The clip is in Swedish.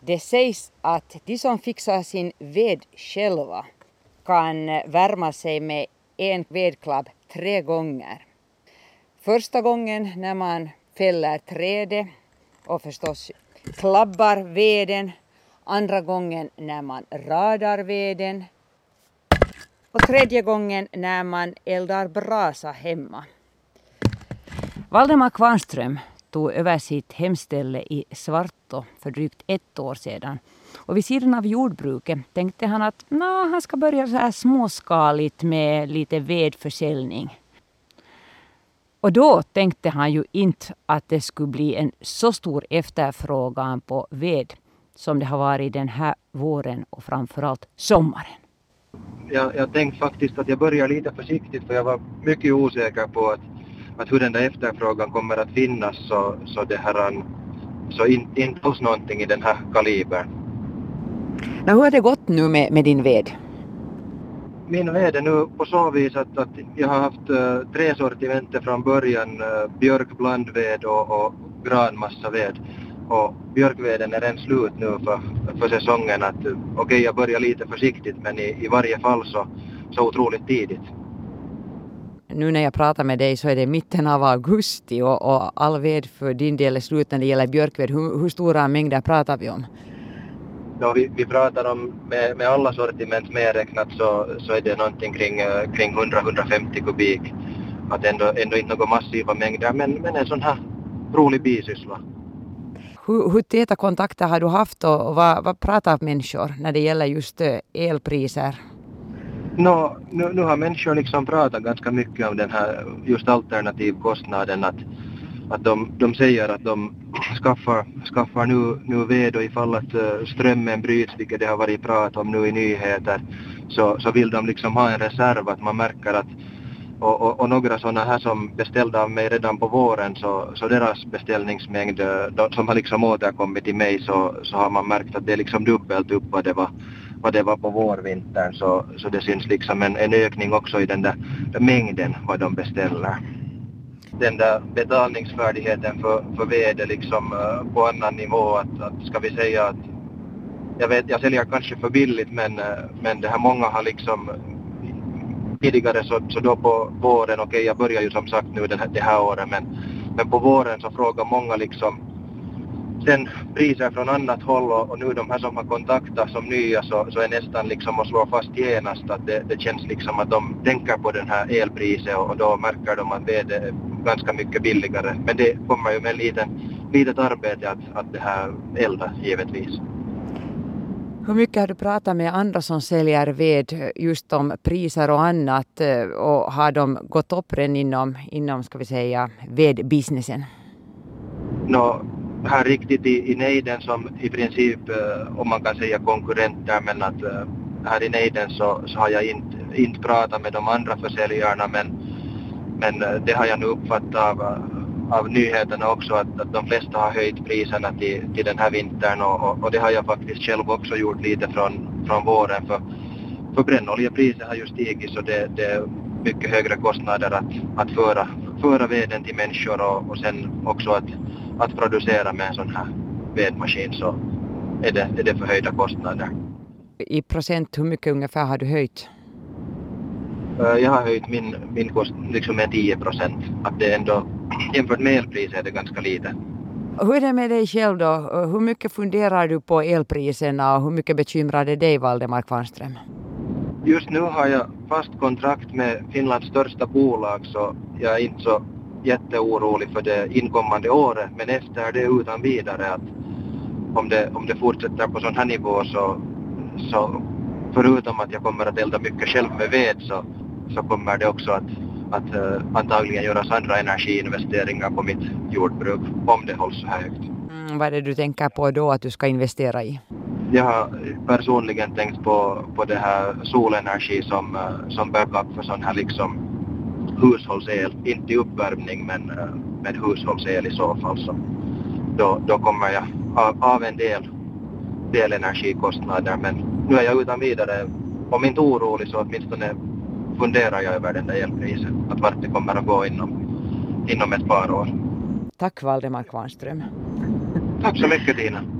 Det sägs att de som fixar sin ved själva kan värma sig med en vedklabb 3 gånger. Första gången när man fäller trädet och förstås klabbar veden. Andra gången när man radar veden. Och tredje gången när man eldar brasa hemma. Valdemar Kvarnström tog över sitt hemställe i Svartå för drygt 1 år sedan. Och vid sidan av jordbruket tänkte han att han ska börja så här småskaligt med lite vedförsäljning. Och då tänkte han ju inte att det skulle bli en så stor efterfrågan på ved som det har varit den här våren och framförallt sommaren. Jag tänkte faktiskt att jag börjar lite försiktigt, för jag var mycket osäker på att hur den där efterfrågan kommer att finnas, så inte hos någonting i den här kalibern. Men hur har det gått nu med din ved? Min ved är nu på så vis att jag har haft 3 sortimenter från början, björk, blandved och granmassaved. Och björkveden är redan slut nu för säsongen. Okej, jag börjar lite försiktigt, men i varje fall så otroligt tidigt. Nu när jag pratar med dig så är det mitten av augusti och all ved för din del är slut när det gäller björkved. Hur stora mängder pratar vi om? Ja, vi pratar om med alla sortiment medräknat så är det någonting kring 100-150 kubik. Att ändå inte några massiva mängder, men en sån här rolig bisyssla. Hur täta kontakter har du haft och vad pratar människor när det gäller just elpriser? Nu har människor liksom pratat ganska mycket om den här just alternativkostnaden, att de säger att de skaffar nu ved, och ifall att strömmen bryts, vilket det har varit prat om nu i nyheter, så vill de liksom ha en reserv, att man märker att och några sådana här som beställde av mig redan på våren, så deras beställningsmängd som har liksom återkommit till mig, så har man märkt att det är liksom dubbelt upp vad det var på vårvintern, så det syns liksom en ökning också i den där mängden vad de beställer. Den där betalningsfärdigheten för ved är liksom på annan nivå, att ska vi säga att jag säljer kanske för billigt, men det här många har liksom tidigare så då på våren, okej, jag börjar ju som sagt nu det här året, men på våren så frågar många liksom sen priser från annat håll, och nu de här som har kontaktat som nya så är nästan liksom att slå fast genast att det känns liksom att de tänker på den här elpriset, och då märker de att det är ganska mycket billigare. Men det kommer ju med litet arbete att det här elda givetvis. Hur mycket har du pratat med andra som säljer ved just om priser och annat, och har de gått upp redan inom ska vi säga vedbusinessen? Här riktigt i nejden som i princip, om man kan säga konkurrenter, men att här i nejden så har jag inte pratat med de andra försäljarna, men det har jag nu uppfattat av nyheterna också, att de flesta har höjt priserna till den här vintern, och det har jag faktiskt själv också gjort lite från våren, för brännoljepriset har ju stigit, så det är mycket högre kostnader att föra veden till människor, och sen också att producera med en sån här vedmaskin, så är det förhöjda kostnader. I procent, hur mycket ungefär har du höjt? Jag har höjt min kostnad liksom med 10%. Att det ändå, jämfört med elpriset, är det ganska lite. Hur är det med dig själv då? Hur mycket funderar du på elpriserna och hur mycket bekymrar det dig, Valdemar Kvarnström? Just nu har jag fast kontrakt med Finlands största bolag, så jag är inte så jätteorolig för det inkommande året. Men efter det utan vidare, att om det fortsätter på sån här nivå, så förutom att jag kommer att elda mycket själv med ved, så kommer det också att antagligen göras andra energiinvesteringar på mitt jordbruk om det hålls så här högt. Vad är det du tänker på då att du ska investera i? Jag har personligen tänkt på det här solenergi som backup för sån här liksom hushållsel, inte uppvärmning men hushållsel i så fall. Så då kommer jag av en del energikostnader, men nu är jag utan vidare, om inte orolig så åtminstone funderar jag över den där elprisen, att vart det kommer att gå inom ett par år. Tack Valdemar Kvarnström. Tack så mycket, Tina.